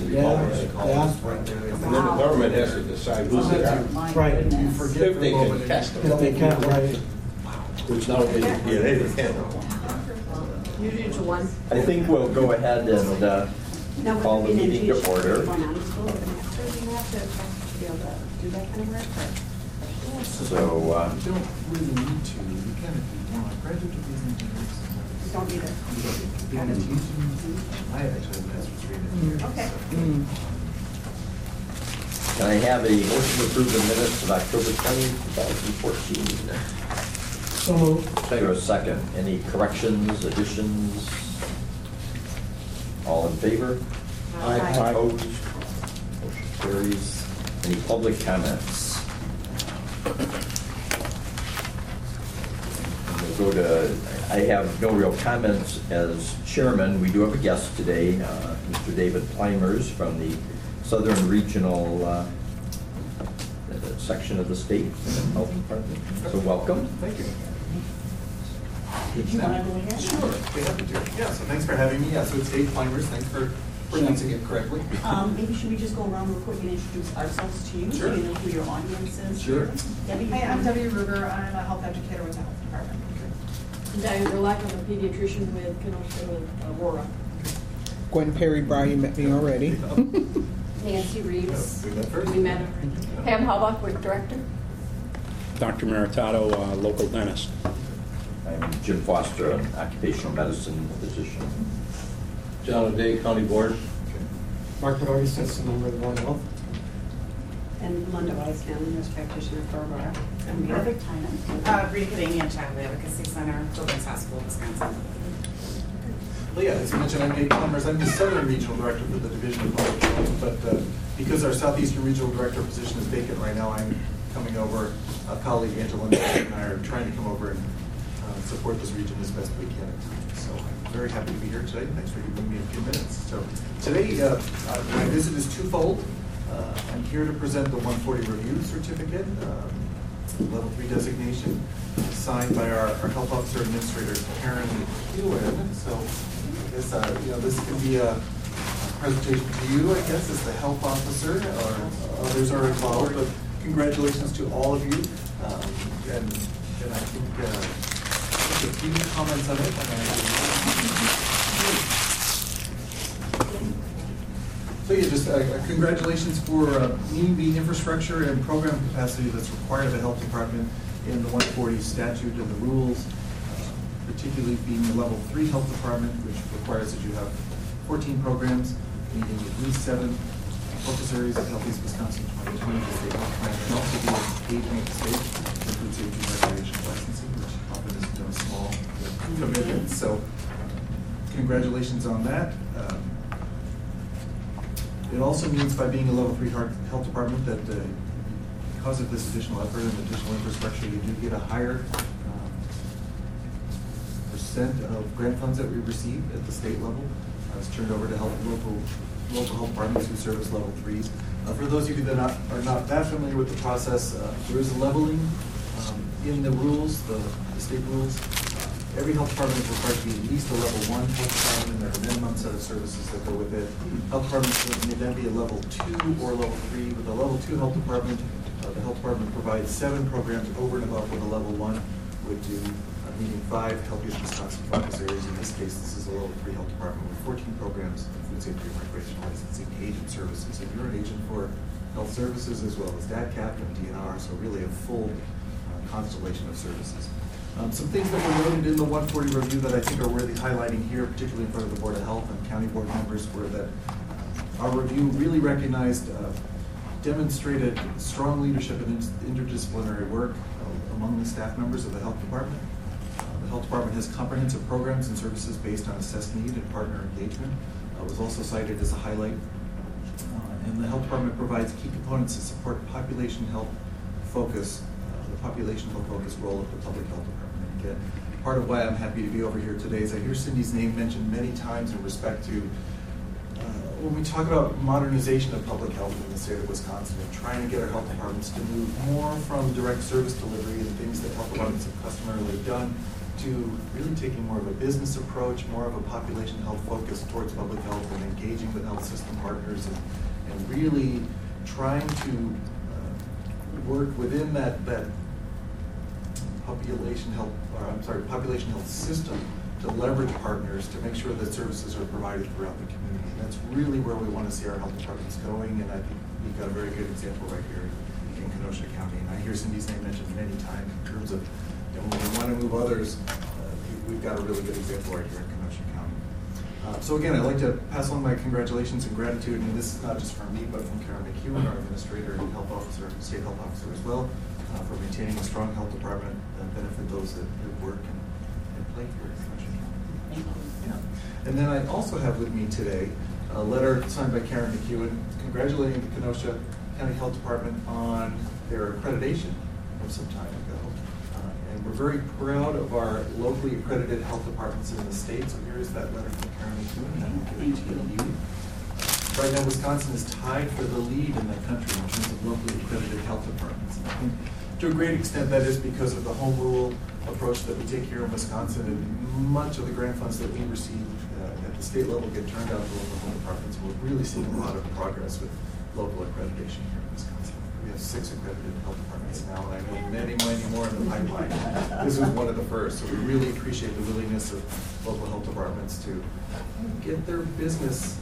Yeah. Right there. And then the government has to decide who's they are. Right. You forget If for they a can moment. test them. If they can't, right. Which now they can. You do to one. I think we'll go ahead and call the meeting to order. So, You don't really need to. You can if you want. Graduate degrees in engineering. You don't need it. You don't need to. I actually have a master's degree in engineering. Okay. can I have a motion to approve the minutes of October 20, 2014? So moved. Take a second. Any corrections, additions? All in favor? Aye. Opposed? Motion carries. Any public comments? We'll go to, I have no real comments as chairman. We do have a guest today, Mr. David Plymers from the Southern Regional section of the state health department. So welcome. Thank you. Did you want to go ahead? Sure, be happy to. Yeah, so thanks for having me. Yeah, so it's Dave Plymers. Thanks for pronouncing it correctly. Maybe should we just go around real quick and introduce ourselves to you? Sure. So you know who your audience is? Sure. Debbie? Hi, I'm Debbie Ruger. I'm a health educator with the health department. And Diane Gerlach, I'm a pediatrician with Kenosha and Aurora. Gwen Perry Brow, you met me already. Nancy Reeves. We met first. We met her. Pam Halbach, with director. Dr. Maritato, local dentist. I'm Jim Foster, an occupational medicine physician. John O'Day, County Board. Mark Bedard, Assistant Member of the Board of Health. And Melinda Weisman, nurse practitioner for Aurora. And Perfect timing. Rita Kadamian, Child Advocacy Center, Children's Hospital, Wisconsin. Well, yeah, as mentioned, I'm Dave Plymers. I'm the Southern Regional Director for the Division of Public Health, but because our Southeastern Regional Director position is vacant right now, I'm coming over. A colleague, Angela and I are trying to come over and support this region as best we can. So I'm very happy to be here today. Thanks for giving me a few minutes. So today, my visit is twofold. I'm here to present the 140 review certificate, level 3 designation, signed by our health officer administrator, Karen Hewen. So I guess this can be a presentation to you, I guess, as the health officer, or others are involved. But congratulations to all of you. And I think a few comments on it. So yeah, just congratulations for meeting the infrastructure and program capacity that's required of the health department in the 140 statute and the rules, particularly being the level 3 health department, which requires that you have 14 programs, meeting at least 7 focus areas of Healthiest Wisconsin 2020. The state health plan can also be engaging at the state, includes safety and recreation licensing, which often is a small commitment. So congratulations on that. It also means by being a level 3 health department that because of this additional effort and additional infrastructure, you do get a higher percent of grant funds that we receive at the state level. It's turned over to local health departments who service level 3s. For those of you that are not that familiar with the process, there is leveling in the rules, the state rules. Every health department is required to be at least a level 1 health department, and there are a minimum set of services that go with it. Health departments may then be a level 2 or level 3. With a level 2 health department, the health department provides 7 programs over and above what a level 1 would do, meaning 5 Healthiest Wisconsin focus areas. In this case, this is a level 3 health department with 14 programs, food safety and recreation licensing, agent services. And you're an agent for health services as well as DADCAP and DNR, so really a full constellation of services. Some things that were noted in the 140 review that I think are worthy highlighting here, particularly in front of the Board of Health and county board members, were that our review really recognized, demonstrated strong leadership and interdisciplinary work among the staff members of the health department. The health department has comprehensive programs and services based on assessed need and partner engagement. Was also cited as a highlight. And the health department provides key components to support population health focus, the population health focus role of the public health department. And again, part of why I'm happy to be over here today is I hear Cindy's name mentioned many times in respect to when we talk about modernization of public health in the state of Wisconsin and trying to get our health departments to move more from direct service delivery and things that health departments have customarily done to really taking more of a business approach, more of a population health focus towards public health and engaging with health system partners and really trying to work within that population health system to leverage partners to make sure that services are provided throughout the community. And that's really where we want to see our health departments going, and I think we've got a very good example right here in Kenosha County. And I hear Cindy's name mentioned many times in terms of, you know, when we want to move others, we've got a really good example right here in Kenosha County. So again, I'd like to pass on my congratulations and gratitude, and this is not just from me, but from Karen McEwen, our administrator and health officer, state health officer as well, for maintaining a strong health department and benefit those that work and play here in Kenosha County. Yeah. And then I also have with me today a letter signed by Karen McEwen congratulating the Kenosha County Health Department on their accreditation of some time ago. And we're very proud of our locally accredited health departments in the state. So here is that letter from Karen McEwen, and I will give it to you. Right now, Wisconsin is tied for the lead in the country in terms of locally accredited health departments. And I think to a great extent that is because of the home rule approach that we take here in Wisconsin, and much of the grant funds that we receive at the state level get turned out to local health departments. We're really seeing a lot of progress with local accreditation here in Wisconsin. We have 6 accredited health departments now, and I know many, many more in the pipeline. This was one of the first, so we really appreciate the willingness of local health departments to get their business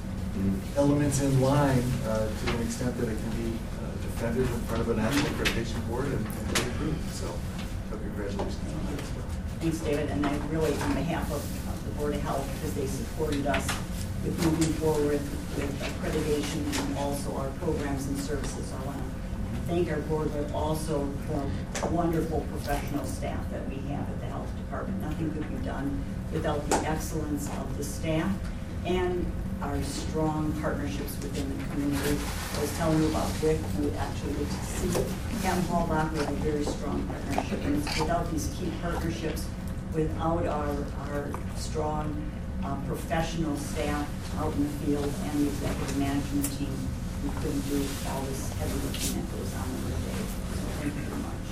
elements in line to an extent that it can be defended in front of a national accreditation board and be approved. So congratulations on that as well. Thanks, David, and I really, on behalf of the Board of Health, because they supported us with moving forward with accreditation and also our programs and services. I want to thank our board, but also for wonderful professional staff that we have at the health department. Nothing could be done without the excellence of the staff and our strong partnerships within the community. I was telling you about Rick, who actually get to see Cam Hall Doc. We have a very strong partnership, and it's without these key partnerships, without our strong professional staff out in the field and the executive management team, we couldn't do all this heavy lifting that goes on every day. So thank you very much.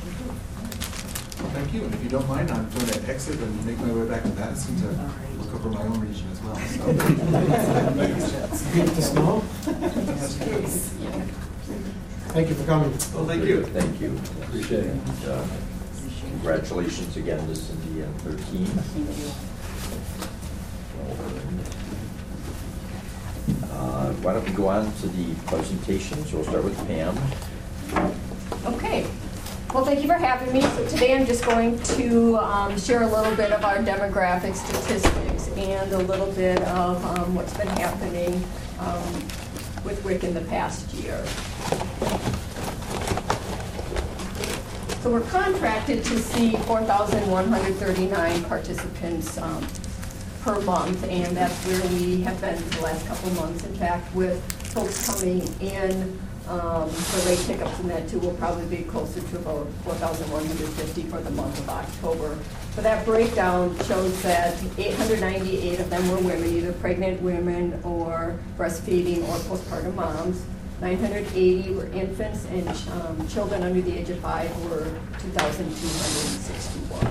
Well, thank you. And if you don't mind, I'm going to exit and make my way back to Madison to look over my own region as well. So. Beat the snow. Thank you for coming. Well, thank you. Thank you. Appreciate it. And, congratulations again to Cindy and 13. Thank you. Why don't we go on to the presentations? We'll start with Pam. Okay. Well, thank you for having me. So today I'm just going to share a little bit of our demographic statistics and a little bit of what's been happening with WIC in the past year. So we're contracted to see 4,139 participants per month, and that's where we have been for the last couple of months. In fact, with folks coming in for late pickups and that too, will probably be closer to about 4,150 for the month of October. So that breakdown shows that 898 of them were women, either pregnant women or breastfeeding or postpartum moms. 980 were infants, and children under the age of 5 were 2,261.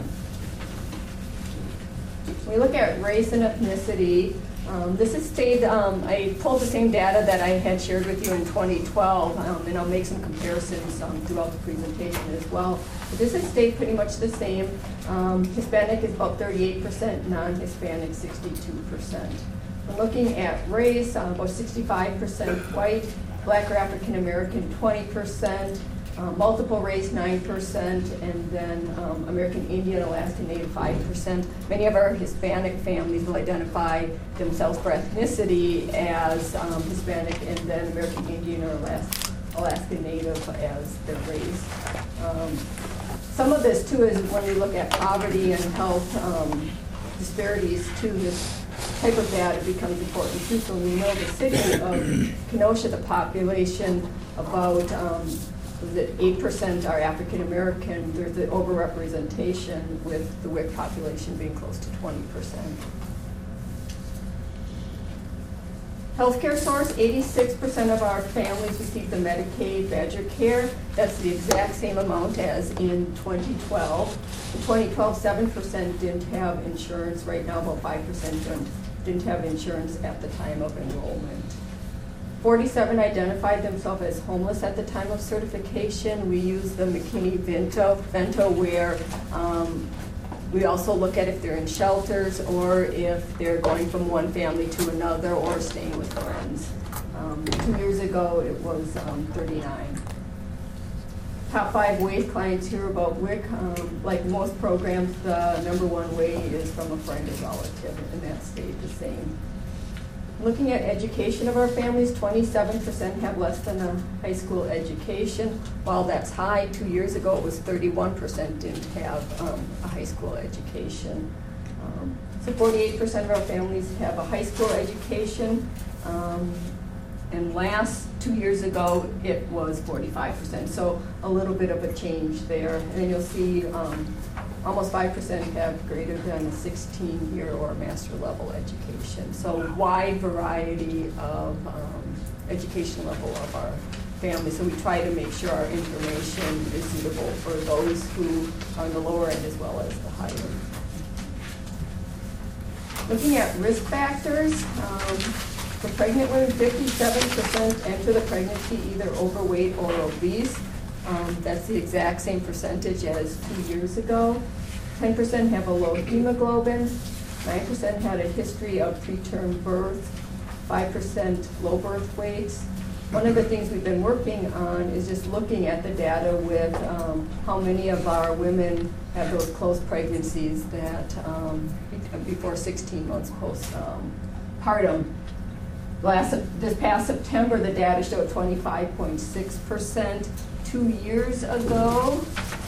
When we look at race and ethnicity, this has stayed, I pulled the same data that I had shared with you in 2012, and I'll make some comparisons throughout the presentation as well. But this has stayed pretty much the same. Hispanic is about 38%, non-Hispanic 62%. When looking at race, about 65% white, Black or African American 20%, multiple race 9%, and then American Indian, Alaska Native 5%. Many of our Hispanic families will identify themselves for ethnicity as Hispanic, and then American Indian or Alaska Native as their race. Some of this too is when we look at poverty and health disparities too, this type of data becomes important too. So we know the city of Kenosha, the population, about 8% are African American. There's the overrepresentation with the WIC population. population being close to 20%. Healthcare source, 86% of our families receive the Medicaid Badger Care. That's the exact same amount as in 2012. In 2012, 7% didn't have insurance. Right now, about 5% didn't have insurance at the time of enrollment. 47 identified themselves as homeless at the time of certification. We use the McKinney-Vento where we also look at if they're in shelters or if they're going from one family to another or staying with friends. 2 years ago, it was 39. Top 5 ways clients hear about WIC. Like most programs, the #1 way is from a friend or relative, and that stayed the same. Looking at education of our families, 27% have less than a high school education. While that's high, 2 years ago it was 31% didn't have a high school education. So 48% of our families have a high school education. And last 2 years ago, it was 45%. So a little bit of a change there. And then you'll see almost 5% have greater than a 16-year or master level education. So wide variety of education level of our families. So we try to make sure our information is suitable for those who are on the lower end as well as the higher. Looking at risk factors, for pregnant women, 57% enter the pregnancy either overweight or obese. That's the exact same percentage as 2 years ago. 10% have a low hemoglobin. 9% had a history of preterm birth. 5% low birth weights. One of the things we've been working on is just looking at the data with how many of our women have those close pregnancies that before 16 months postpartum. This past September, the data showed 25.6%. 2 years ago,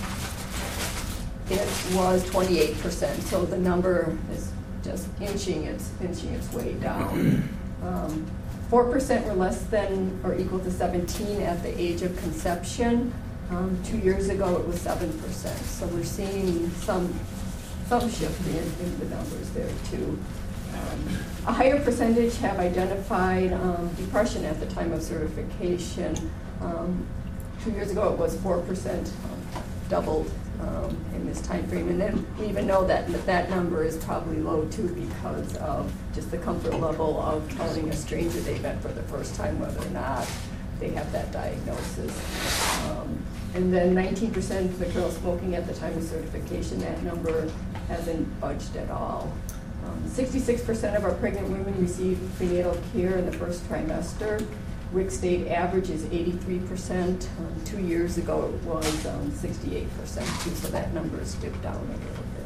it was 28%. So the number is just inching its way down. 4% were less than or equal to 17 at the age of conception. 2 years ago, it was 7%. So we're seeing some shift in the numbers there too. A higher percentage have identified depression at the time of certification. 2 years ago, it was 4%, doubled in this time frame. And then we even know that number is probably low too because of just the comfort level of telling a stranger they met for the first time whether or not they have that diagnosis. And then 19% of the girls smoking at the time of certification. That number hasn't budged at all. 66% of our pregnant women receive prenatal care in the first trimester. WIC state average is 83%. 2 years ago, it was 68% too, so that number has dipped down a little bit.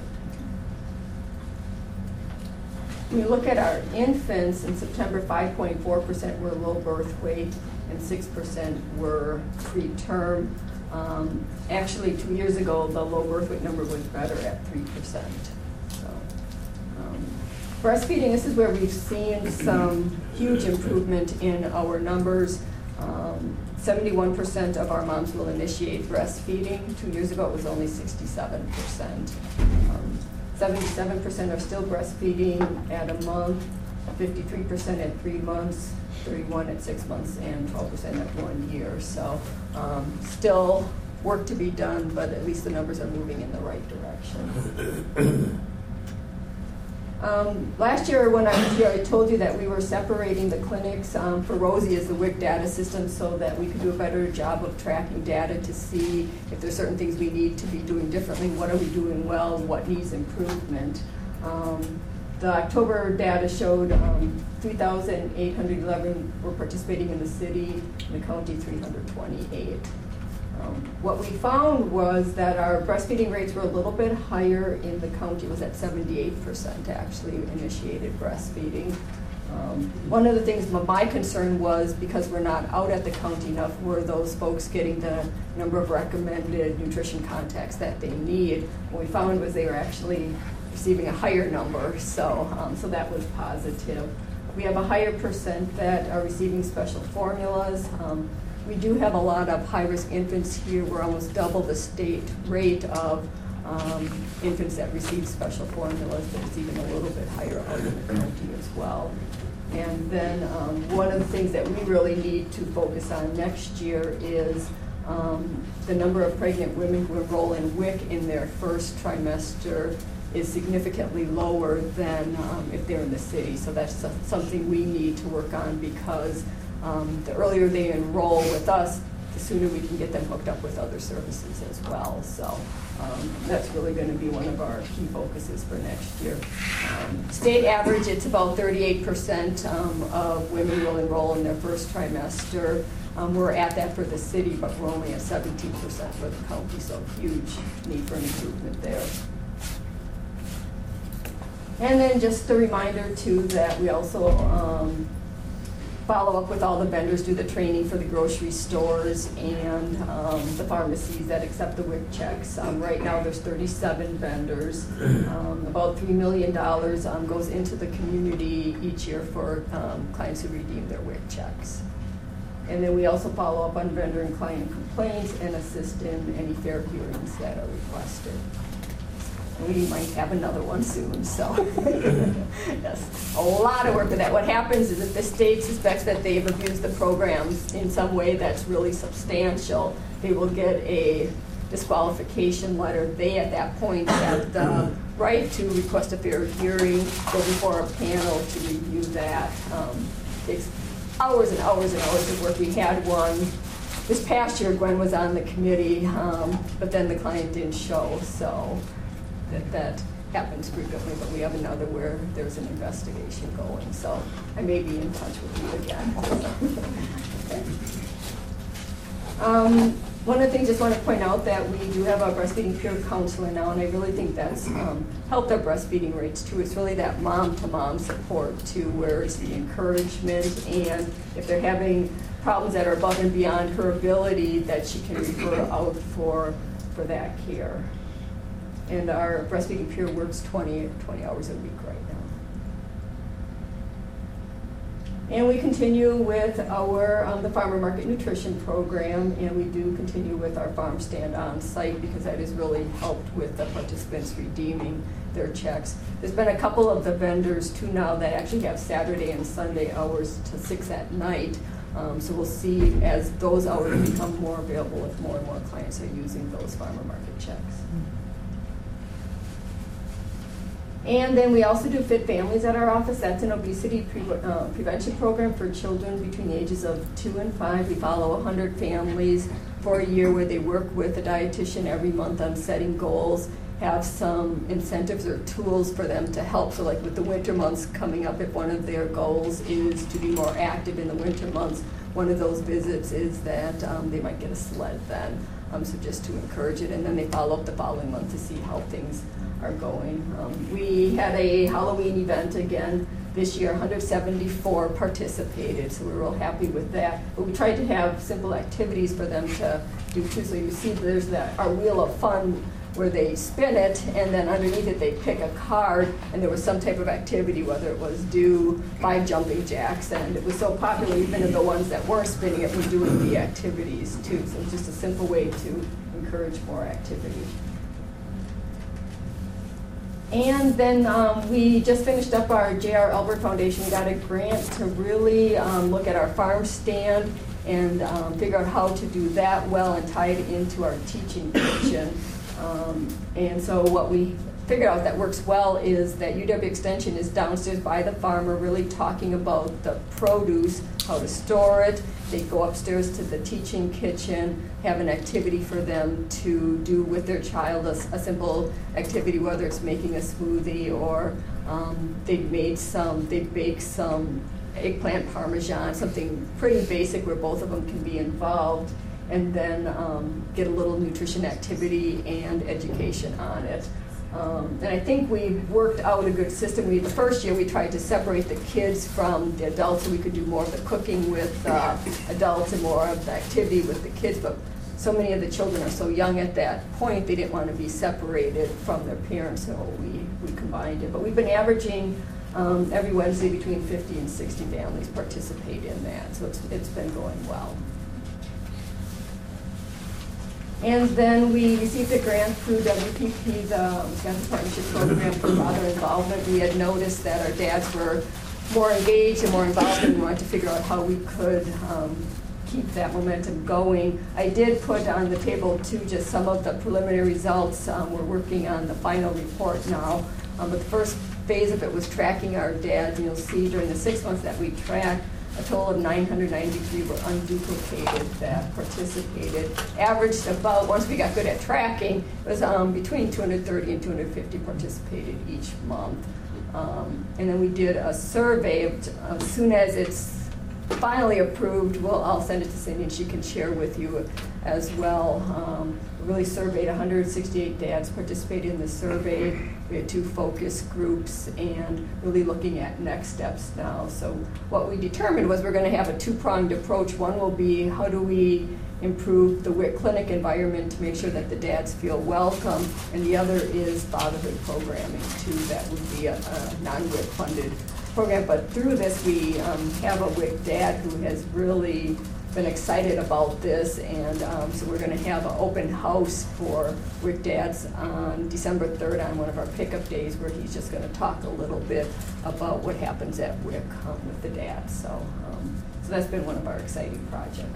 When we look at our infants, in September, 5.4% were low birth weight and 6% were preterm. Actually, 2 years ago, the low birth weight number was better at 3%. Breastfeeding, this is where we've seen some huge improvement in our numbers. 71% of our moms will initiate breastfeeding. 2 years ago, it was only 67%. 77% are still breastfeeding at a month, 53% at 3 months, 31% at 6 months, and 12% at 1 year. So still work to be done, but at least the numbers are moving in the right direction. Last year when I was here, I told you that we were separating the clinics for Rosie as the WIC data system so that we could do a better job of tracking data to see if there's certain things we need to be doing differently, what are we doing well, what needs improvement. The October data showed 3,811 were participating in the city, in the county 328. What we found was that our breastfeeding rates were a little bit higher in the county. It was at 78% actually initiated breastfeeding. One of the things, my concern was because we're not out at the county enough, were those folks getting the number of recommended nutrition contacts that they need. What we found was they were actually receiving a higher number, so that was positive. We have a higher percent that are receiving special formulas. We do have a lot of high-risk infants here. We're almost double the state rate of infants that receive special formulas, but it's even a little bit higher out in the county as well. And then one of the things that we really need to focus on next year is the number of pregnant women who enroll in WIC in their first trimester is significantly lower than if they're in the city. So that's something we need to work on, because the earlier they enroll with us, the sooner we can get them hooked up with other services as well. So that's really going to be one of our key focuses for next year. State average, it's about 38% of women will enroll in their first trimester. We're at that for the city, but we're only at 17% for the county, so huge need for an improvement there. And then just a reminder too that we also follow up with all the vendors, do the training for the grocery stores and the pharmacies that accept the WIC checks. Right now there's 37 vendors. About $3 million goes into the community each year for clients who redeem their WIC checks. And then we also follow up on vendor and client complaints and assist in any fair hearings that are requested. We might have another one soon, so yes, a lot of work with that. What happens is if the state suspects that they've abused the programs in some way that's really substantial, they will get a disqualification letter. They, at that point, have the right to request a fair hearing, go before a panel to review that. Takes hours and hours and hours of work. We had one this past year. Gwen was on the committee, but then the client didn't show, so that happens frequently, but we have another where there's an investigation going, so I may be in touch with you again. Okay. One of the things I just want to point out that we do have a breastfeeding peer counselor now, and I really think that's helped our breastfeeding rates too. It's really that mom-to-mom support too, where it's the encouragement, and if they're having problems that are above and beyond her ability, that she can refer out for that care. And our breastfeeding peer works 20 hours a week right now. And we continue with our the farmer market nutrition program, and we do continue with our farm stand on site, because that has really helped with the participants redeeming their checks. There's been a couple of the vendors too now that actually have Saturday and Sunday hours to 6 at night. So we'll see as those hours become more available if more and more clients are using those farmer market checks. And then we also do Fit Families at our office. That's an obesity prevention program for children between the ages of 2 and 5. We follow 100 families for a year where they work with a dietitian every month on setting goals, have some incentives or tools for them to help. So like with the winter months coming up, if one of their goals is to be more active in the winter months, one of those visits is that they might get a sled then. So just to encourage it, and then they follow up the following month to see how things are going. We had a Halloween event again this year. 174 participated, so we're real happy with that. But we tried to have simple activities for them to do too. So you see there's our wheel of fun where they spin it, and then underneath it they pick a card, and there was some type of activity, whether it was do 5 jumping jacks, and it was so popular even in the ones that weren't spinning it were doing the activities too. So it's just a simple way to encourage more activity. And then we just finished up our J.R. Albert Foundation. We got a grant to really look at our farm stand and figure out how to do that well and tie it into our teaching kitchen. And so what we figured out that works well is that UW Extension is downstairs by the farmer, really talking about the produce, how to store it. They go upstairs to the teaching kitchen, have an activity for them to do with their child, a simple activity, whether it's making a smoothie or they bake some eggplant parmesan, something pretty basic where both of them can be involved, and then get a little nutrition activity and education on it. And I think we worked out a good system. The first year we tried to separate the kids from the adults so we could do more of the cooking with adults and more of the activity with the kids, but so many of the children are so young at that point they didn't want to be separated from their parents, so we combined it. But we've been averaging every Wednesday between 50 and 60 families participate in that, so it's been going well. And then we received a grant through WPP, the Wisconsin Partnership Program for Father Involvement. We had noticed that our dads were more engaged and more involved, and we wanted to figure out how we could keep that momentum going. I did put on the table too just some of the preliminary results. We're working on the final report now, but the first phase of it was tracking our dads, and you'll see during the 6 months that we tracked, a total of 993 were unduplicated that participated. Averaged about, once we got good at tracking, it was between 230 and 250 participated each month. And then we did a survey. As soon as it's finally approved, I'll send it to Cindy and she can share with you as well. We really surveyed 168 dads participated in the survey. We had 2 focus groups and really looking at next steps now. So what we determined was we're going to have a 2-pronged approach. One will be how do we improve the WIC clinic environment to make sure that the dads feel welcome, and the other is fatherhood programming too. That would be a non-WIC funded program, but through this we have a WIC dad who has really been excited about this, and so we're going to have an open house for WIC dads on December 3rd on one of our pickup days, where he's just going to talk a little bit about what happens at WIC with the dads. So that's been one of our exciting projects.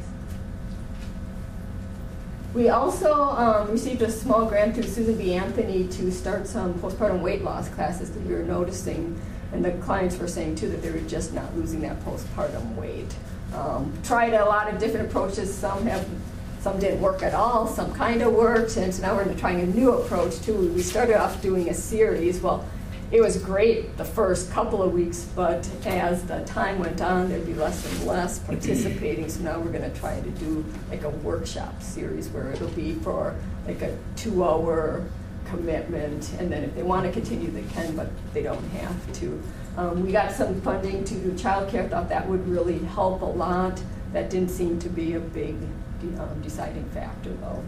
We also received a small grant through Susan B. Anthony to start some postpartum weight loss classes, because we were noticing, and the clients were saying too, that they were just not losing that postpartum weight. Tried a lot of different approaches. Some didn't work at all, some kind of worked, and so now we're trying a new approach too. We started off doing a series. Well, it was great the first couple of weeks, but as the time went on, there'd be less and less participating. So now we're going to try to do like a workshop series where it'll be for like a 2-hour commitment, and then if they want to continue, they can, but they don't have to. We got some funding to do childcare. Thought that would really help a lot. That didn't seem to be a big deciding factor, though.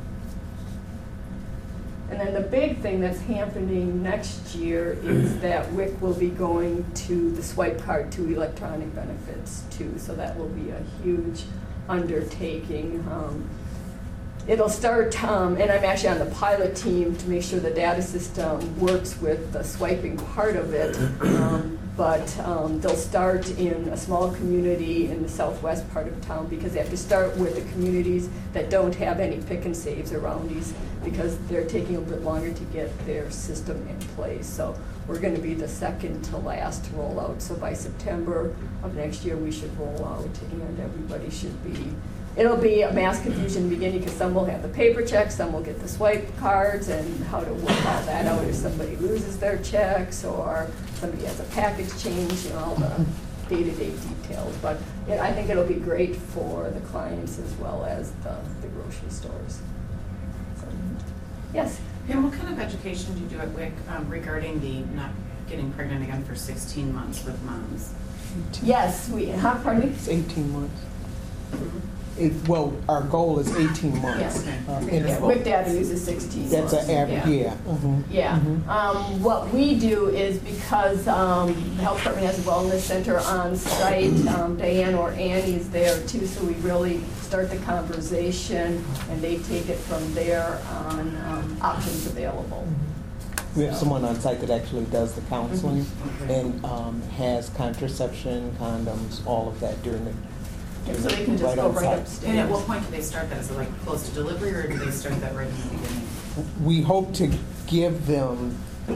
And then the big thing that's happening next year is that WIC will be going to the swipe card to electronic benefits too. So that will be a huge undertaking. It'll start, and I'm actually on the pilot team to make sure the data system works with the swiping part of it. But they'll start in a small community in the southwest part of town, because they have to start with the communities that don't have any pick and saves around these, because they're taking a bit longer to get their system in place. So we're going to be the second to last rollout. So by September of next year, we should roll out, and everybody should be. It'll be a mass confusion in the beginning, because some will have the paper checks, some will get the swipe cards, and how to work all that out if somebody loses their checks or somebody has a package change, all the day-to-day details. But I think it'll be great for the clients as well as the grocery stores. So, yes? And what kind of education do you do at WIC regarding the not getting pregnant again for 16 months with moms? Yes, pardon me? It's 18 months. Well, our goal is 18 months. Yeah. WIC data uses 16 That's months. an average, yeah. Mm-hmm. Yeah. Mm-hmm. What we do is, because the health department has a wellness center on site, Diane or Annie is there too, so we really start the conversation and they take it from there on options available. We have someone on site that actually does the counseling and has contraception, condoms, all of that during the so they can just go right upstairs. And at what point do they start that? Is it like close to delivery, or do they start that right in the beginning? We hope to give them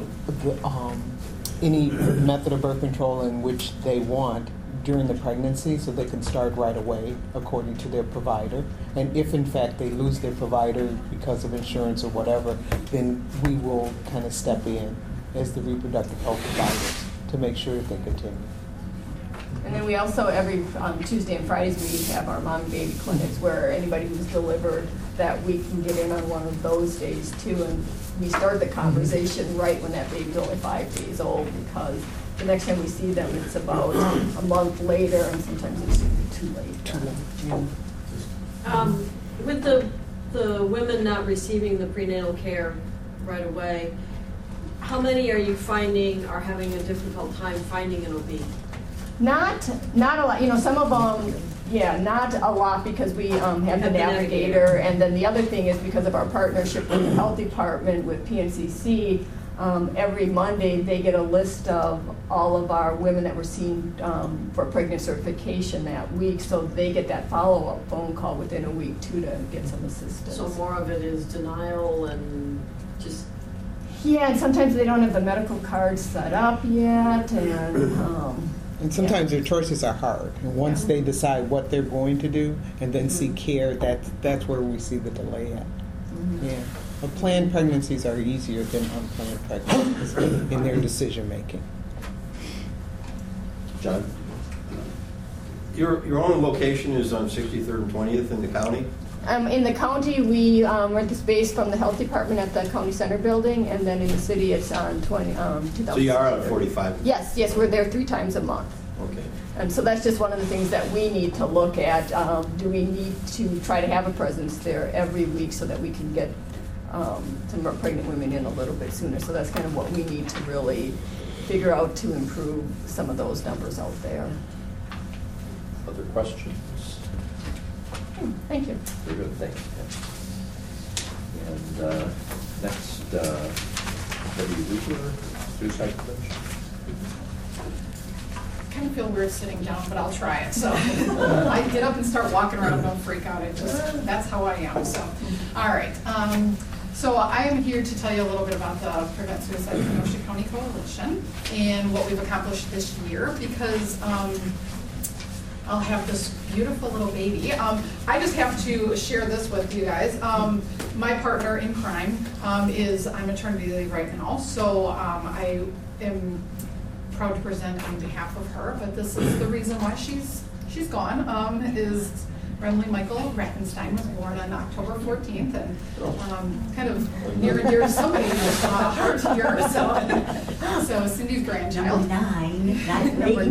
any method of birth control in which they want during the pregnancy, so they can start right away according to their provider. And if in fact they lose their provider because of insurance or whatever, then we will kind of step in as the reproductive health providers to make sure that they continue. And then we also, every Tuesday and Fridays, we have our mom and baby clinics where anybody who's delivered that week can get in on one of those days too. And we start the conversation right when that baby's only 5 days old, because the next time we see them, it's about a month later, and sometimes it's too late. With the women not receiving the prenatal care right away, how many are you finding are having a difficult time finding an OB? Not a lot. Some of them, not a lot, because we have the navigator. And then the other thing is, because of our partnership with the health department, with PNCC, every Monday, they get a list of all of our women that were seen for pregnant certification that week, so they get that follow-up phone call within a week too to get some assistance. So more of it is denial and just. Yeah, and sometimes they don't have the medical card set up yet, And sometimes their choices are hard. And once they decide what they're going to do and then seek care, that's where we see the delay at. Yeah. But planned pregnancies are easier than unplanned pregnancies in their decision making. John? Your own location is on 63rd and 20th in the county? In the county, we rent the space from the health department at the county center building, and then in the city, it's on 2000. So you are on 45? Yes, we're there 3 times a month. Okay. And so that's just one of the things that we need to look at. Do we need to try to have a presence there every week so that we can get some of our pregnant women in a little bit sooner? So that's kind of what we need to really figure out to improve some of those numbers out there. Other questions? Thank you. Very good, thank you. And next, Debbie Rupert, suicide prevention. I kind of feel weird sitting down, but I'll try it. So I get up and start walking around, don't freak out. That's how I am. So, all right. So I am here to tell you a little bit about the Prevent Suicide Kenosha County Coalition and what we've accomplished this year, because I'll have this beautiful little baby. I just have to share this with you guys. My partner in crime is, I'm maternity leave right now, so I am proud to present on behalf of her, but this is the reason why she's gone, is Brenly Michael Rattenstein was born on October 14th, and kind of near and dear to somebody's heart here, so Cindy's grandchild. Number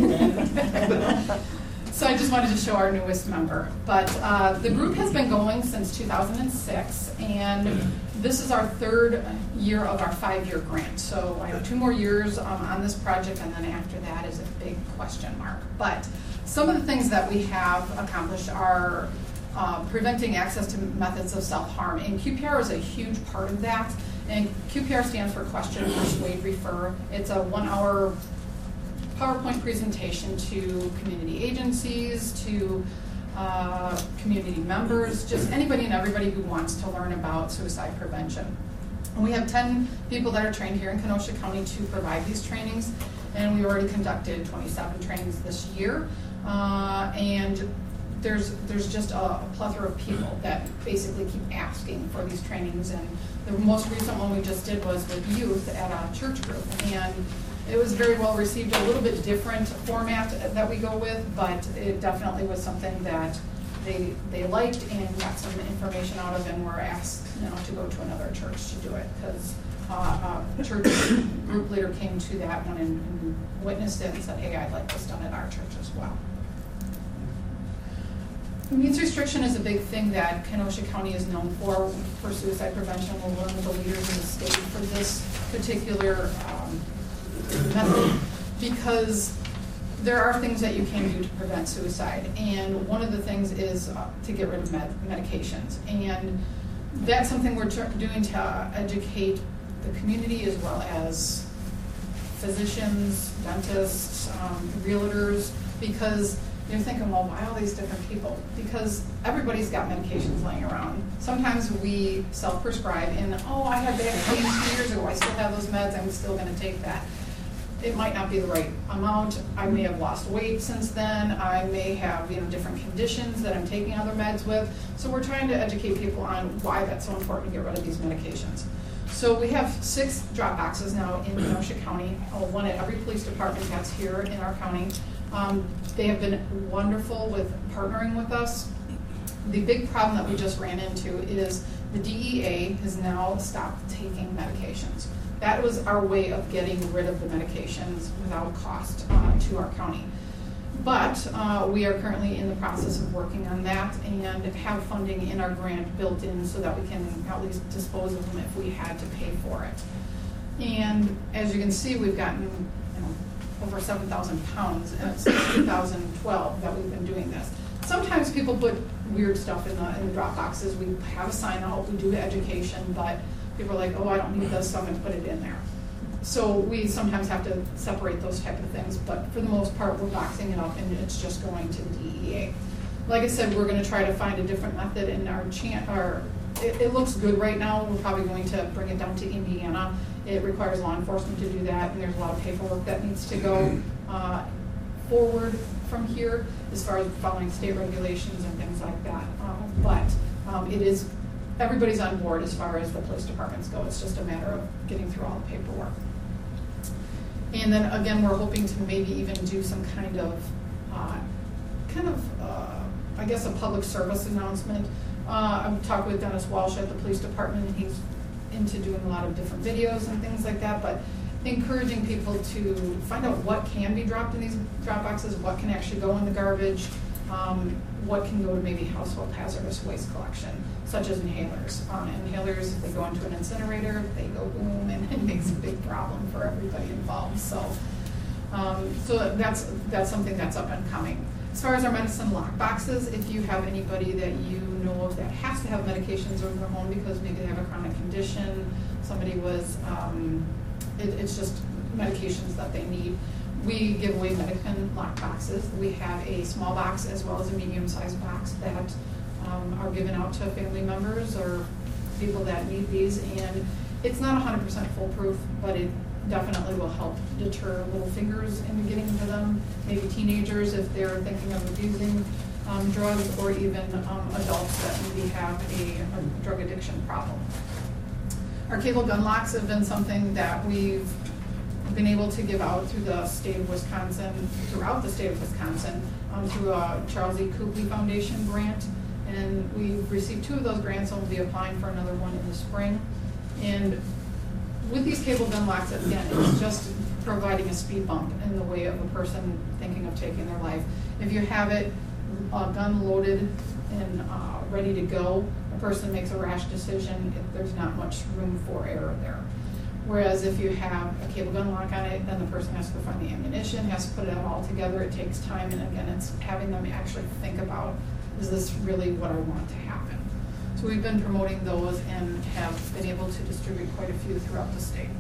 9. So I just wanted to show our newest member. But the group has been going since 2006, and this is our 3rd year of our 5-year grant. So I have 2 more years on this project, and then after that is a big question mark. But some of the things that we have accomplished are preventing access to methods of self-harm, and QPR is a huge part of that. And QPR stands for Question, Persuade, Refer. It's a 1-hour PowerPoint presentation to community agencies, to community members, just anybody and everybody who wants to learn about suicide prevention. And we have 10 people that are trained here in Kenosha County to provide these trainings, and we already conducted 27 trainings this year. And there's just a plethora of people that basically keep asking for these trainings, and the most recent one we just did was with youth at a church group, and it was very well received. A little bit different format that we go with, but it definitely was something that they liked and got some information out of, and were asked to go to another church to do it, because a church group leader came to that one and witnessed it and said, hey, I'd like this done at our church as well. Means restriction is a big thing that Kenosha County is known for suicide prevention. We're one of the leaders in the state for this particular method, because there are things that you can do to prevent suicide, and one of the things is to get rid of medications, and that's something we're doing to educate the community, as well as physicians, dentists, realtors, because you're thinking, well, why all these different people? Because everybody's got medications laying around. Sometimes we self-prescribe, and I had back pain 2 years ago, I still have those meds, I'm still going to take that. It might not be the right amount. I may have lost weight since then. I may have different conditions that I'm taking other meds with. So we're trying to educate people on why that's so important to get rid of these medications. So we have 6 drop boxes now in Kenosha County, one at every police department that's here in our county. They have been wonderful with partnering with us. The big problem that we just ran into is the DEA has now stopped taking medications. That was our way of getting rid of the medications without cost to our county. But we are currently in the process of working on that and have funding in our grant built in so that we can at least dispose of them if we had to pay for it. And as you can see, we've gotten over 7,000 pounds, and it's 2012 that we've been doing this. Sometimes people put weird stuff in the drop boxes. We have a sign out, we do education, but People are like, oh, I don't need this, so I'm going to put it in there. So we sometimes have to separate those type of things, but for the most part, we're boxing it up and it's just going to DEA. Like I said, we're going to try to find a different method, and it looks good right now. We're probably going to bring it down to Indiana. It requires law enforcement to do that, and there's a lot of paperwork that needs to go forward from here as far as following state regulations and things like that. But it is, everybody's on board as far as the police departments go. It's just a matter of getting through all the paperwork. And then again, we're hoping to maybe even do some kind of, I guess, a public service announcement. I've talked with Dennis Walsh at the police department, and he's into doing a lot of different videos and things like that, but encouraging people to find out what can be dropped in these drop boxes, what can actually go in the garbage, what can go to maybe household hazardous waste collection, such as inhalers. Inhalers, if they go into an incinerator, they go boom, and it makes a big problem for everybody involved. So that's something that's up and coming. As far as our medicine lock boxes, if you have anybody that you know of that has to have medications in their home because maybe they have a chronic condition, somebody was, it's just medications that they need, we give away medicine lock boxes. We have a small box as well as a medium-sized box that are given out to family members or people that need these. And it's not 100% foolproof, but it definitely will help deter little fingers into getting into them. Maybe teenagers if they're thinking of abusing drugs, or even adults that maybe have a drug addiction problem. Our cable gun locks have been something that we've been able to give out through the state of Wisconsin, throughout the state of Wisconsin, through a Charles E. Copley Foundation grant. And we've received 2 of those grants, and we'll be applying for another one in the spring. And with these cable gun locks, again, it's just providing a speed bump in the way of a person thinking of taking their life. If you have it, a gun loaded and ready to go, a person makes a rash decision, there's not much room for error there. Whereas if you have a cable gun lock on it, then the person has to go find the ammunition, has to put it all together, it takes time, and again, it's having them actually think about, is this really what I want to happen? So we've been promoting those and have been able to distribute quite a few throughout the state.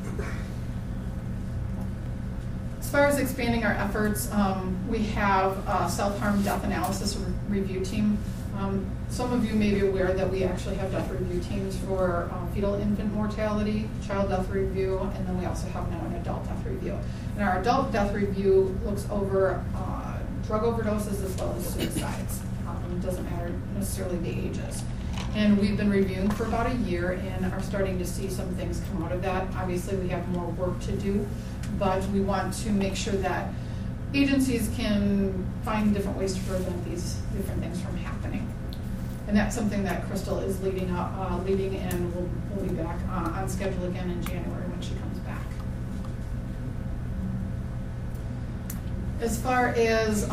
As far as expanding our efforts, we have a self-harm death analysis review team. Some of you may be aware that we actually have death review teams for fetal infant mortality, child death review, and then we also have now an adult death review. And our adult death review looks over drug overdoses as well as suicides. It doesn't matter necessarily the ages. And we've been reviewing for about a year and are starting to see some things come out of that. Obviously, we have more work to do, but we want to make sure that agencies can find different ways to prevent these different things from happening. And that's something that Crystal is leading, and we'll be back on schedule again in January when she comes back. As far as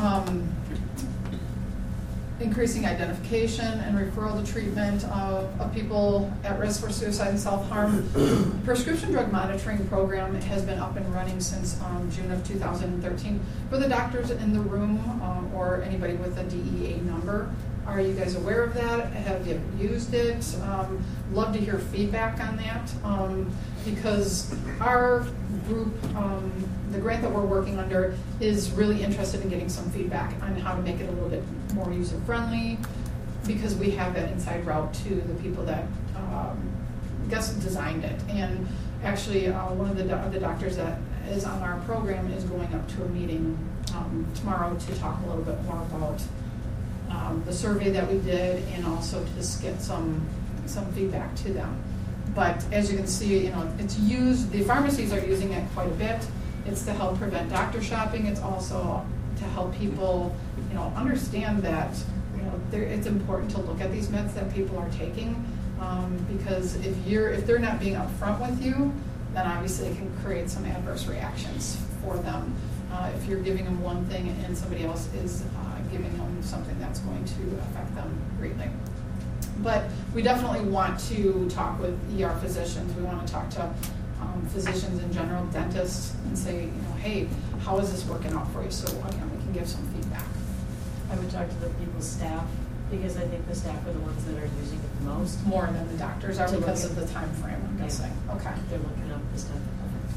increasing identification and referral to treatment of people at risk for suicide and self-harm, prescription drug monitoring program has been up and running since June of 2013. For the doctors in the room or anybody with a DEA number, are you guys aware of that? Have you used it? Love to hear feedback on that because our group, the grant that we're working under, is really interested in getting some feedback on how to make it a little bit more user-friendly, because we have that inside route to the people that designed it. And actually, one of the doctors that is on our program is going up to a meeting tomorrow to talk a little bit more about the survey that we did, and also to just get some feedback to them. But as you can see, it's used. The pharmacies are using it quite a bit. It's to help prevent doctor shopping. It's also to help people, understand that it's important to look at these meds that people are taking, because if they're not being upfront with you, then obviously it can create some adverse reactions for them. If you're giving them one thing and somebody else is giving them something that's going to affect them greatly. But we definitely want to talk with ER physicians. We want to talk to physicians in general, dentists, and say, hey, how is this working out for you? So again, we can give some feedback. I would talk to the people's staff Because I think the staff are the ones that are using it the most. More than the doctors are To look because at- of the time frame, I'm guessing. Okay. They're looking up the stuff.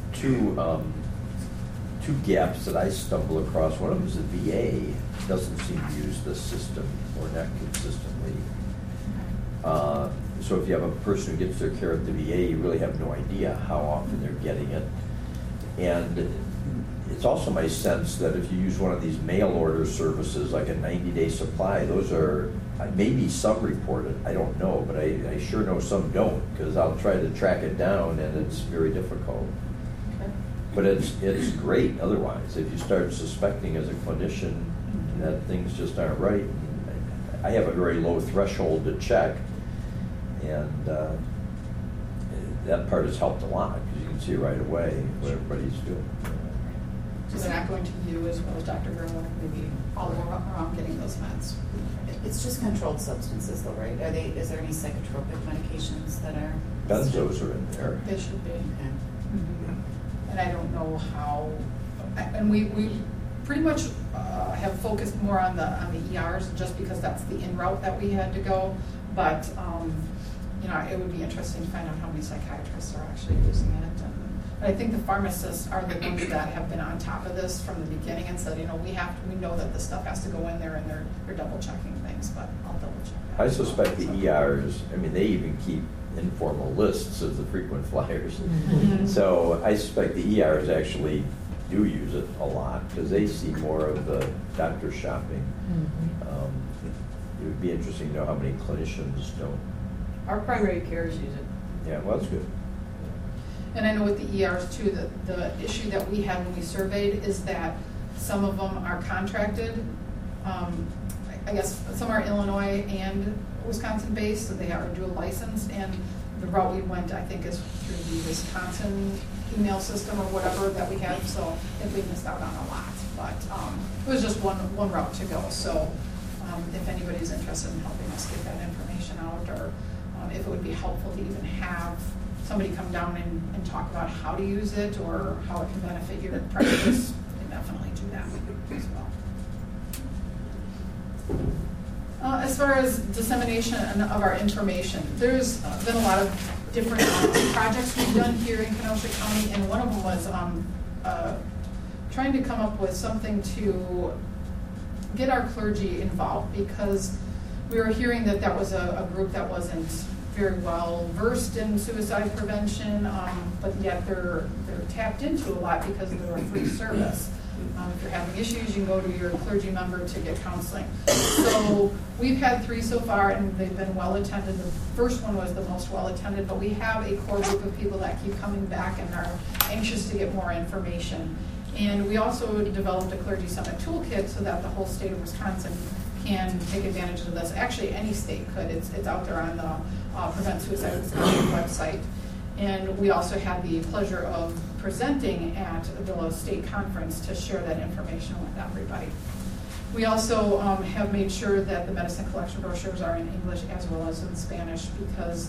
Two gaps that I stumble across. One of them is the VA doesn't seem to use this system or not consistently. So if you have a person who gets their care at the VA, you really have no idea how often they're getting it. And it's also my sense that if you use one of these mail order services, like a 90-day supply, those are, maybe some report it, I don't know, but I sure know some don't, because I'll try to track it down and it's very difficult. Okay. But it's great otherwise. If you start suspecting as a clinician that things just aren't right, I have a very low threshold to check, and that part has helped a lot, because you can see right away what everybody's doing. So they're not going to you as well as Dr. Gerlach, maybe all around getting those meds. It's just controlled substances though, right? Is there any psychotropic medications that are? Benzos are in there. They should be. Okay. And I don't know how, and we pretty much have focused more on the ERs just because that's the in route that we had to go. But you know, it would be interesting to find out how many psychiatrists are actually using it. And I think the pharmacists are the ones that have been on top of this from the beginning and said, you know, we know that this stuff has to go in there, and they're double checking things. But I'll double check that. I suspect the ERs, I mean, they even keep informal lists of the frequent flyers. Mm-hmm. So I suspect the ERs actually do use it a lot, because they see more of the doctor shopping. It would be interesting to know how many clinicians don't. Our primary cares use it. Yeah, well, that's good. And I know with the ERs too, the issue that we had when we surveyed is that some of them are contracted. I guess some are Illinois and Wisconsin based, so they are dual licensed, and the route we went, I think, is through the Wisconsin email system or whatever that we have, so I think we missed out on a lot. But it was just one route to go, so if anybody's interested in helping us get that information out, or if it would be helpful to even have somebody come down and talk about how to use it or how it can benefit your practice, we can definitely do that as well. As far as dissemination of our information, there's been a lot of different projects we've done here in Kenosha County, and one of them was trying to come up with something to get our clergy involved, because we were hearing that that was a group that wasn't very well versed in suicide prevention, but yet they're tapped into a lot because they're a free service. If you're having issues, you can go to your clergy member to get counseling. So we've had 3 so far, and they've been well attended. The first one was the most well attended, but we have a core group of people that keep coming back and are anxious to get more information. And we also developed a Clergy Summit toolkit so that the whole state of Wisconsin can take advantage of this. Actually, any state could. It's out there on the Prevent Suicide Wisconsin website. And we also had the pleasure of presenting at the state conference to share that information with everybody. We also have made sure that the medicine collection brochures are in English as well as in Spanish, because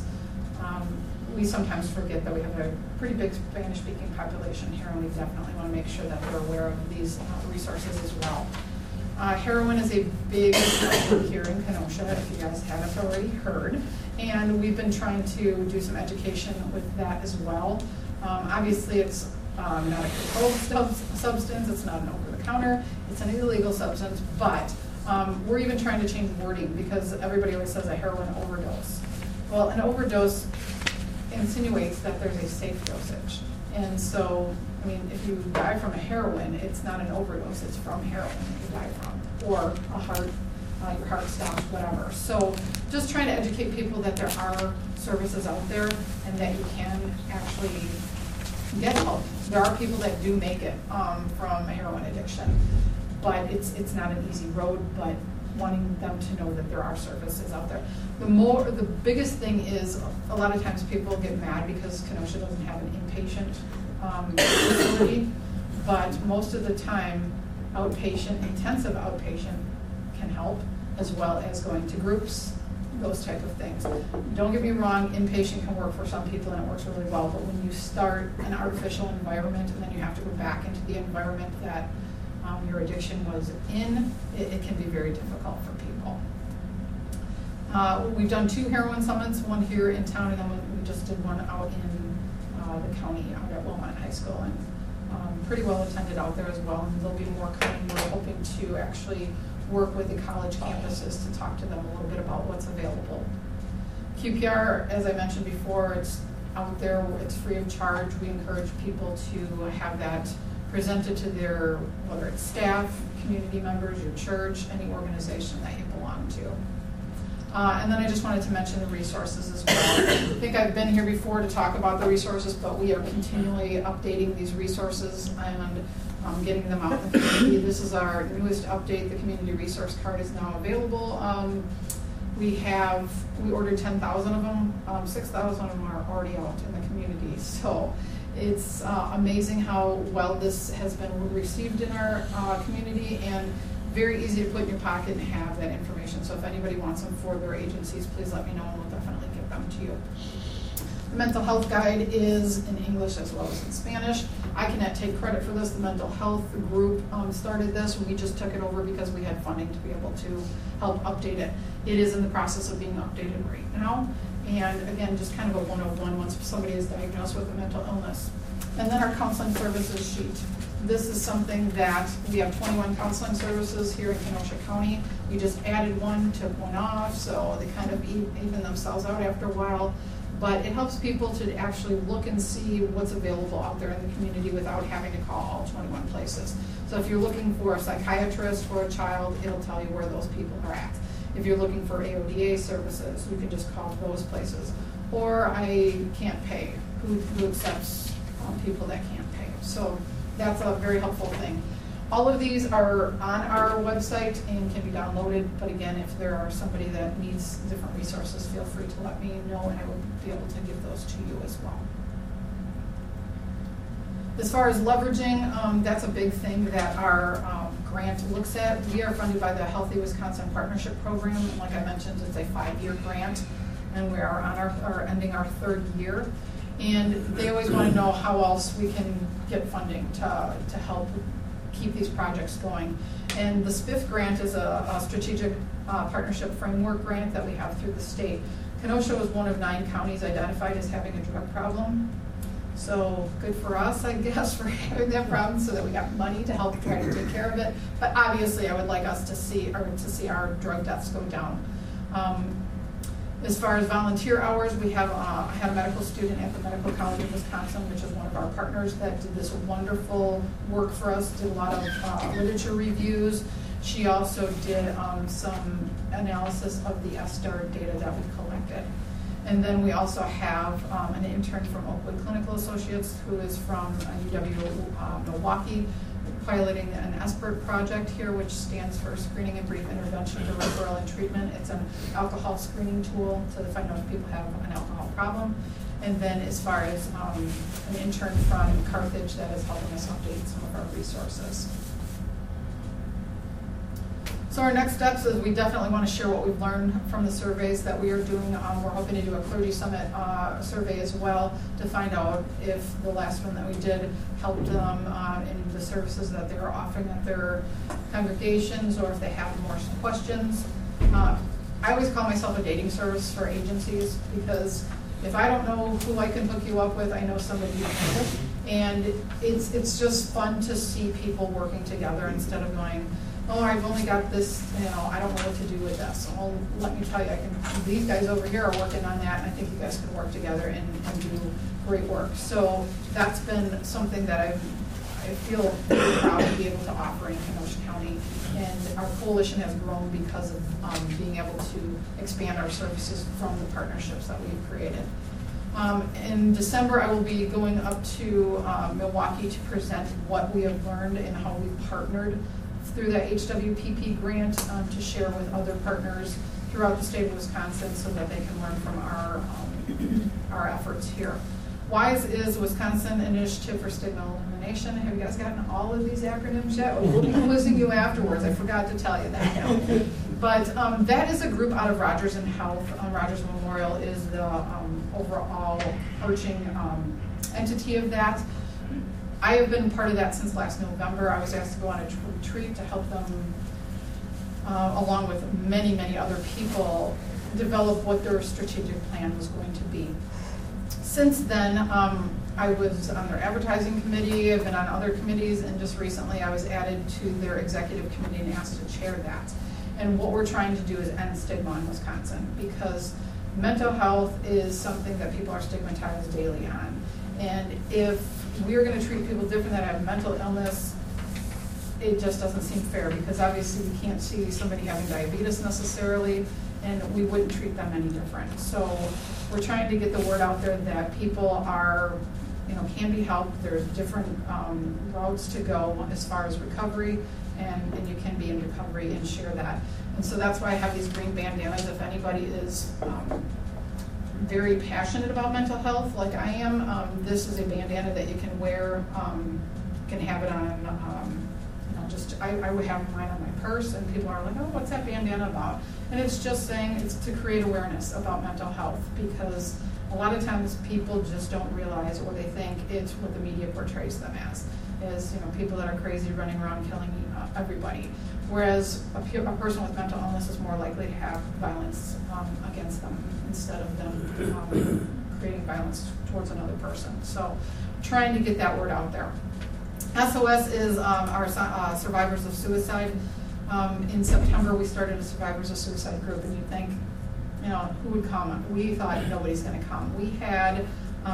we sometimes forget that we have a pretty big Spanish-speaking population here, and we definitely want to make sure that they're aware of these resources as well. Heroin is a big issue here in Kenosha, if you guys haven't already heard, and we've been trying to do some education with that as well. Obviously, it's not a controlled substance, it's not an over-the-counter, it's an illegal substance, but we're even trying to change wording, because everybody always says a heroin overdose. Well, an overdose insinuates that there's a safe dosage. And so, I mean, if you die from a heroin, it's not an overdose, it's from heroin that you die from, or your heart stops, whatever. So just trying to educate people that there are services out there and that you can actually get help. There are people that do make it from a heroin addiction, but it's not an easy road, but wanting them to know that there are services out there. The biggest thing is, a lot of times people get mad because Kenosha doesn't have an inpatient facility, but most of the time, intensive outpatient can help, as well as going to groups, those type of things. Don't get me wrong, inpatient can work for some people and it works really well, but when you start an artificial environment and then you have to go back into the environment that your addiction was in, it can be very difficult for people. We've done 2 heroin summits, one here in town, and then we just did one out in the county, out at Wilmot High School, and pretty well attended out there as well. And there'll be more coming. We're hoping to actually work with the college campuses to talk to them a little bit about what's available. QPR, as I mentioned before, it's out there, it's free of charge. We encourage people to have that presented to their, whether it's staff, community members, your church, any organization that you belong to. And then I just wanted to mention the resources as well. I think I've been here before to talk about the resources, but we are continually updating these resources and getting them out in the community. This is our newest update. The community resource card is now available. We ordered 10,000 of them. 6,000 of them are already out in the community. So it's amazing how well this has been received in our community, and very easy to put in your pocket and have that information. So if anybody wants them for their agencies, please let me know and we'll definitely get them to you. The mental health guide is in English as well as in Spanish. I cannot take credit for this. The mental health group started this. We just took it over because we had funding to be able to help update it. It is in the process of being updated right now. And again, just kind of a 101 once somebody is diagnosed with a mental illness. And then our counseling services sheet. This is something that we have 21 counseling services here in Kenosha County. We just added one, took one off, so they kind of even themselves out after a while. But it helps people to actually look and see what's available out there in the community without having to call all 21 places. So if you're looking for a psychiatrist for a child, it'll tell you where those people are at. If you're looking for AODA services, you can just call those places. Or I can't pay, who accepts people that can't pay. So that's a very helpful thing. All of these are on our website and can be downloaded, but again, if there are somebody that needs different resources, feel free to let me know and I will be able to give those to you as well. As far as leveraging, that's a big thing that our grant looks at. We are funded by the Healthy Wisconsin Partnership Program, and like I mentioned, it's a 5-year grant, and we are on our ending our 3rd year. And they always want to know how else we can get funding to help keep these projects going. And the SPIF grant is a strategic partnership framework grant that we have through the state. Kenosha was one of 9 counties identified as having a drug problem. So good for us, I guess, for having that problem, so that we got money to help try to take care of it. But obviously, I would like us to see our drug deaths go down. As far as volunteer hours, we have had a medical student at the Medical College of Wisconsin, which is one of our partners, that did this wonderful work for us, did a lot of literature reviews. She also did some analysis of the STAR data that we collected. And then we also have an intern from Oakwood Clinical Associates who is from UW Milwaukee, piloting an SBIRT project here, which stands for Screening and Brief Intervention to Referral and Treatment. It's an alcohol screening tool to find out if people have an alcohol problem. And then as far as an intern from Carthage that is helping us update some of our resources. So our next steps is we definitely want to share what we've learned from the surveys that we are doing. We're hoping to do a Clergy Summit survey as well to find out if the last one that we did helped them in the services that they were offering at their congregations, or if they have more questions. I always call myself a dating service for agencies, because if I don't know who I can hook you up with, I know somebody you can with. And it's just fun to see people working together instead of going, oh, I've only got this, I don't know what to do with this. Well, let me tell you, these guys over here are working on that, and I think you guys can work together and do great work. So that's been something that I feel very proud to be able to offer in Kenosha County. And our coalition has grown because of being able to expand our services from the partnerships that we've created. In December, I will be going up to Milwaukee to present what we have learned and how we've partnered through the HWPP grant to share with other partners throughout the state of Wisconsin, so that they can learn from our efforts here. WISE is Wisconsin Initiative for Stigma Elimination. Have you guys gotten all of these acronyms yet? We'll be quizzing you afterwards. I forgot to tell you that. But that is a group out of Rogers and Health. Rogers Memorial is the overall arching entity of that. I have been part of that since last November. I was asked to go on a retreat to help them, along with many, many other people, develop what their strategic plan was going to be. Since then, I was on their advertising committee, I've been on other committees, and just recently I was added to their executive committee and asked to chair that. And what we're trying to do is end stigma in Wisconsin, because mental health is something that people are stigmatized daily on. And if we're going to treat people different that have mental illness, it just doesn't seem fair, because obviously we can't see somebody having diabetes necessarily, and we wouldn't treat them any different. So we're trying to get the word out there that people are, can be helped. There's different routes to go as far as recovery, and you can be in recovery and share that. And so that's why I have these green bandanas. If anybody is very passionate about mental health, like I am, this is a bandana that you can wear, can have it on, I would have mine on my purse, and people are like, oh, what's that bandana about? And it's just saying, it's to create awareness about mental health, because a lot of times people just don't realize, or they think it's what the media portrays them as people that are crazy running around killing everybody. Whereas a person with mental illness is more likely to have violence against them instead of them creating violence towards another person. So trying to get that word out there. SOS is our Survivors of Suicide. In September, we started a Survivors of Suicide group, and you'd think, who would come? We thought nobody's going to come. We've had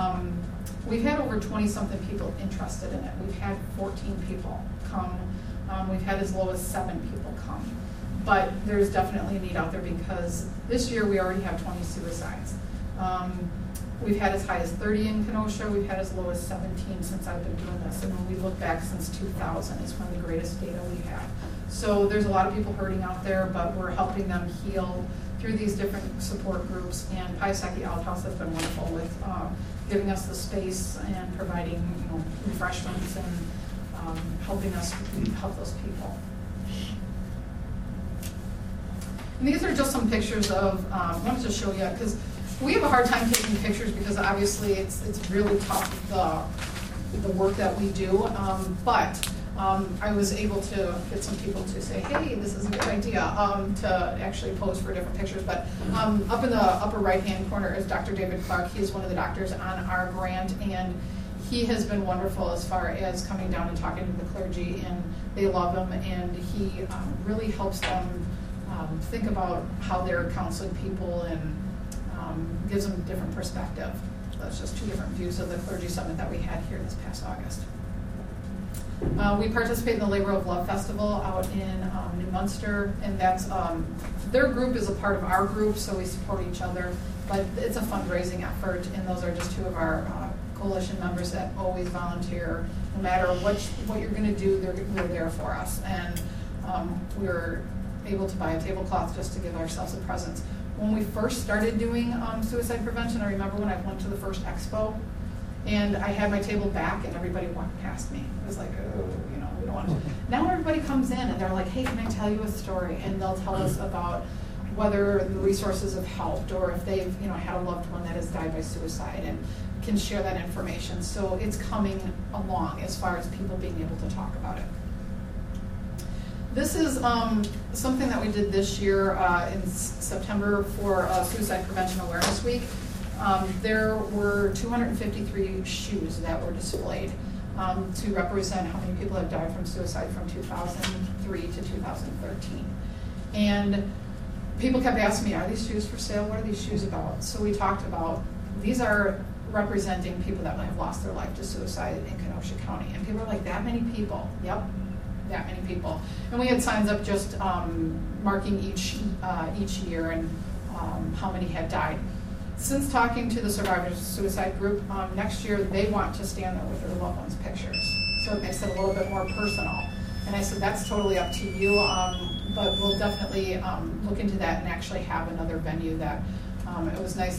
over 20-something people interested in it. We've had 14 people come. We've had as low as 7 people come. But there's definitely a need out there, because this year we already have 20 suicides. We've had as high as 30 in Kenosha. We've had as low as 17 since I've been doing this. And when we look back since 2000, it's one of the greatest data we have. So there's a lot of people hurting out there, but we're helping them heal through these different support groups. And Piasecki Outhouse has been wonderful with giving us the space and providing refreshments and helping us help those people. And these are just some pictures of, I wanted to show you, because we have a hard time taking pictures, because obviously it's really tough, the work that we do, but I was able to get some people to say, hey, this is a good idea, to actually pose for different pictures. But up in the upper right-hand corner is Dr. David Clark. He's one of the doctors on our grant, and he has been wonderful as far as coming down and talking to the clergy, and they love him, and he really helps them think about how they're counseling people, and gives them a different perspective. That's just 2 different views of the clergy summit that we had here this past August. We participate in the Labor of Love Festival out in New Munster, and that's their group is a part of our group, so we support each other. But it's a fundraising effort, and those are just 2 of our coalition members that always volunteer. No matter what you're going to do, they're there for us, and we're able to buy a tablecloth just to give ourselves a presence. When we first started doing suicide prevention, I remember when I went to the first expo, and I had my table back, and everybody walked past me. It was like, oh, we don't want to. Now everybody comes in, and they're like, hey, can I tell you a story? And they'll tell us about whether the resources have helped, or if they've had a loved one that has died by suicide, and can share that information. So it's coming along as far as people being able to talk about it. This is something that we did this year in September for Suicide Prevention Awareness Week. There were 253 shoes that were displayed to represent how many people have died from suicide from 2003 to 2013. And people kept asking me, are these shoes for sale? What are these shoes about? So we talked about, these are representing people that have lost their life to suicide in Kenosha County. And people are like, that many people? Yep. That many people. And we had signs up just marking each year and how many had died. Since talking to the Survivors of Suicide group, next year they want to stand there with their loved ones' pictures. So it makes it a little bit more personal. And I said, that's totally up to you, but we'll definitely look into that and actually have another venue that it was nice